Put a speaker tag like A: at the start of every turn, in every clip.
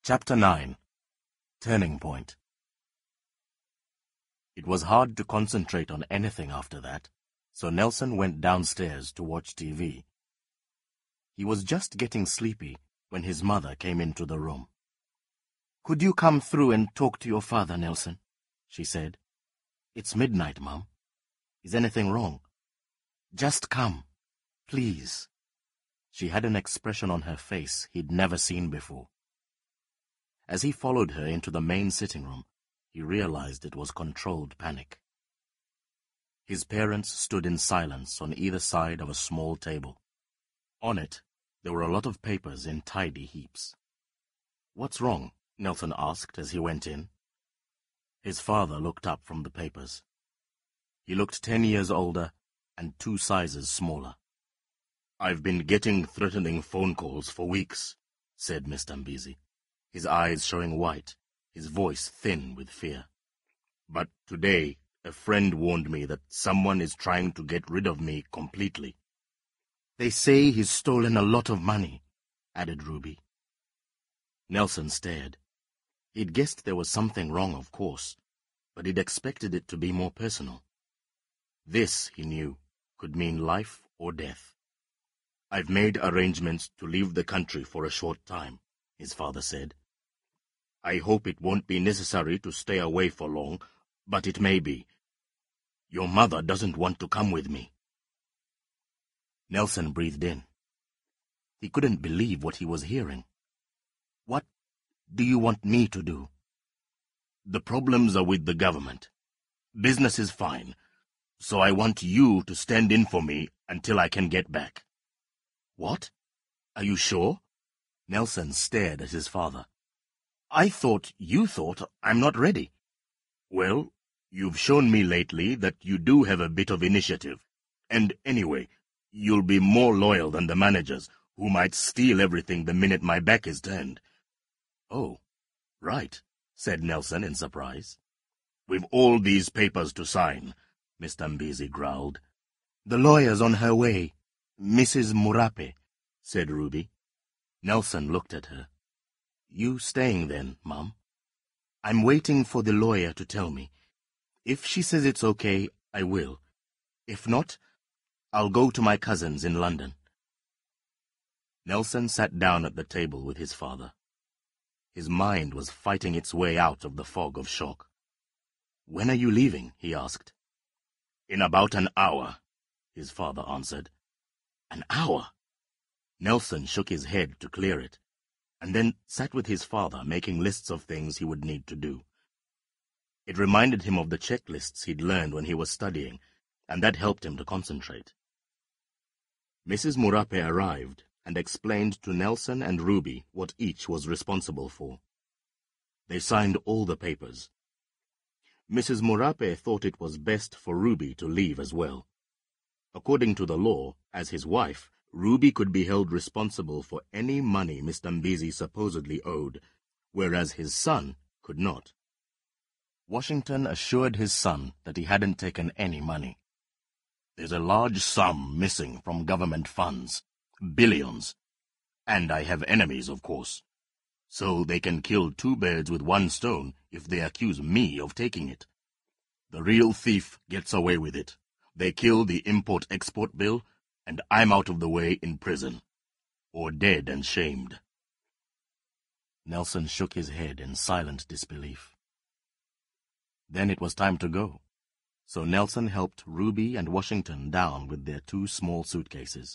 A: Chapter 9. Turning Point. It was hard to concentrate on anything after that, so Nelson went downstairs to watch TV. He was just getting sleepy when his mother came into the room. "Could you come through and talk to your father, Nelson?" she said. "It's midnight, Mum. Is anything wrong? Just come, please." She had an expression on her face he'd never seen before. As he followed her into the main sitting room, he realized it was controlled panic. His parents stood in silence on either side of a small table. On it, there were a lot of papers in tidy heaps. "What's wrong?" Nelson asked as he went in. His father looked up from the papers. He looked 10 years older and 2 sizes smaller. "I've been getting threatening phone calls for weeks," said Mr. Mbisi, his eyes showing white, his voice thin with fear. "But today, a friend warned me that someone is trying to get rid of me completely." "They say he's stolen a lot of money," added Ruby. Nelson stared. He'd guessed there was something wrong, of course, but he'd expected it to be more personal. This, he knew, could mean life or death. "I've made arrangements to leave the country for a short time," his father said. "I hope it won't be necessary to stay away for long, but it may be. Your mother doesn't want to come with me." Nelson breathed in. He couldn't believe what he was hearing. "What do you want me to do?" "The problems are with the government. Business is fine, so I want you to stand in for me until I can get back." "What? Are you sure?" Nelson stared at his father. You thought I'm not ready." "Well, you've shown me lately that you do have a bit of initiative. And anyway, you'll be more loyal than the managers, who might steal everything the minute my back is turned." "Oh, right," said Nelson in surprise. "We've all these papers to sign," Mr. Mbisi growled. "The lawyer's on her way, Mrs. Murape," said Ruby. Nelson looked at her. "You staying then, Mum?" "I'm waiting for the lawyer to tell me. If she says it's okay, I will. If not, I'll go to my cousins in London." Nelson sat down at the table with his father. His mind was fighting its way out of the fog of shock. "When are you leaving?" he asked. "In about an hour," his father answered. "An hour?" Nelson shook his head to clear it, and then sat with his father making lists of things he would need to do. It reminded him of the checklists he'd learned when he was studying, and that helped him to concentrate. Mrs. Murape arrived and explained to Nelson and Ruby what each was responsible for. They signed all the papers. Mrs. Murape thought it was best for Ruby to leave as well. According to the law, as his wife, Ruby could be held responsible for any money Mr. Mbisi supposedly owed, whereas his son could not. Washington assured his son that he hadn't taken any money. "There's a large sum missing from government funds, billions. And I have enemies, of course. So they can kill 2 birds with 1 stone if they accuse me of taking it. The real thief gets away with it. They kill the import-export bill, and I'm out of the way in prison. Or dead and shamed." Nelson shook his head in silent disbelief. Then it was time to go, so Nelson helped Ruby and Washington down with their 2 small suitcases.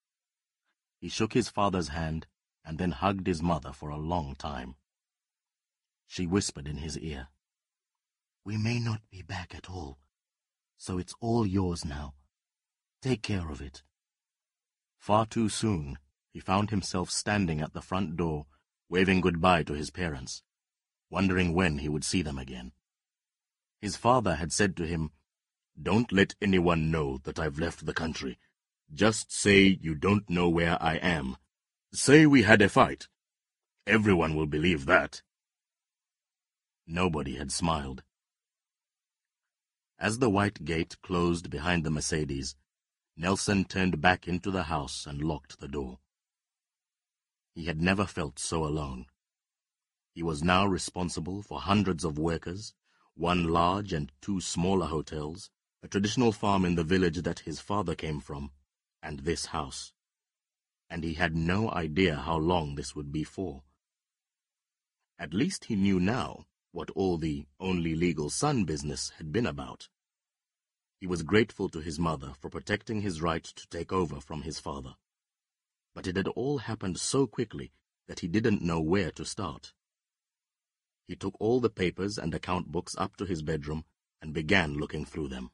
A: He shook his father's hand and then hugged his mother for a long time. She whispered in his ear, "We may not be back at all, so it's all yours now. Take care of it." Far too soon, he found himself standing at the front door, waving goodbye to his parents, wondering when he would see them again. His father had said to him, "Don't let anyone know that I've left the country. Just say you don't know where I am. Say we had a fight. Everyone will believe that." Nobody had smiled. As the white gate closed behind the Mercedes, Nelson turned back into the house and locked the door. He had never felt so alone. He was now responsible for hundreds of workers, one large and two smaller hotels, a traditional farm in the village that his father came from, and this house. And he had no idea how long this would be for. At least he knew now what all the only legal son business had been about. He was grateful to his mother for protecting his right to take over from his father. But it had all happened so quickly that he didn't know where to start. He took all the papers and account books up to his bedroom and began looking through them.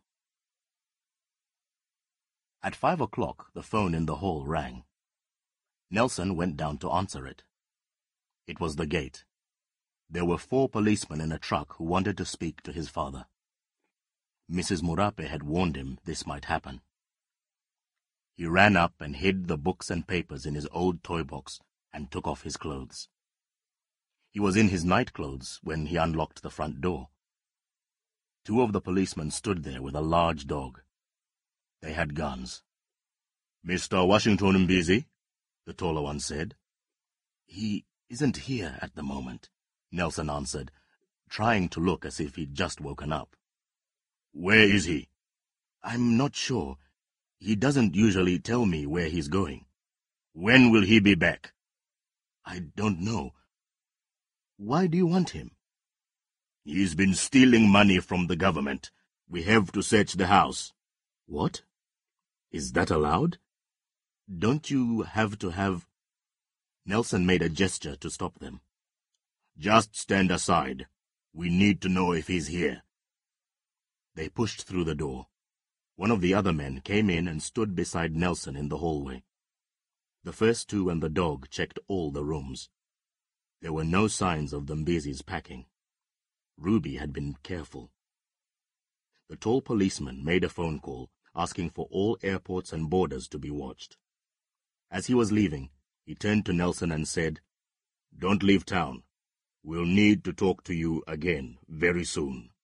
A: At 5 o'clock, the phone in the hall rang. Nelson went down to answer it. It was the gate. There were 4 policemen in a truck who wanted to speak to his father. Mrs. Murape had warned him this might happen. He ran up and hid the books and papers in his old toy box and took off his clothes. He was in his nightclothes when he unlocked the front door. 2 of the policemen stood there with a large dog. They had guns. "Mr. Washington Mbisi?" the taller one said. "He isn't here at the moment," Nelson answered, trying to look as if he'd just woken up. "Where is he?" "I'm not sure. He doesn't usually tell me where he's going." "When will he be back?" "I don't know. Why do you want him?" "He's been stealing money from the government. We have to search the house." "What? Is that allowed? Don't you have to have—" Nelson made a gesture to stop them. "Just stand aside. We need to know if he's here." They pushed through the door. One of the other men came in and stood beside Nelson in the hallway. The first 2 and the dog checked all the rooms. There were no signs of the Mbizi's packing. Ruby had been careful. The tall policeman made a phone call, asking for all airports and borders to be watched. As he was leaving, he turned to Nelson and said, "Don't leave town. We'll need to talk to you again very soon."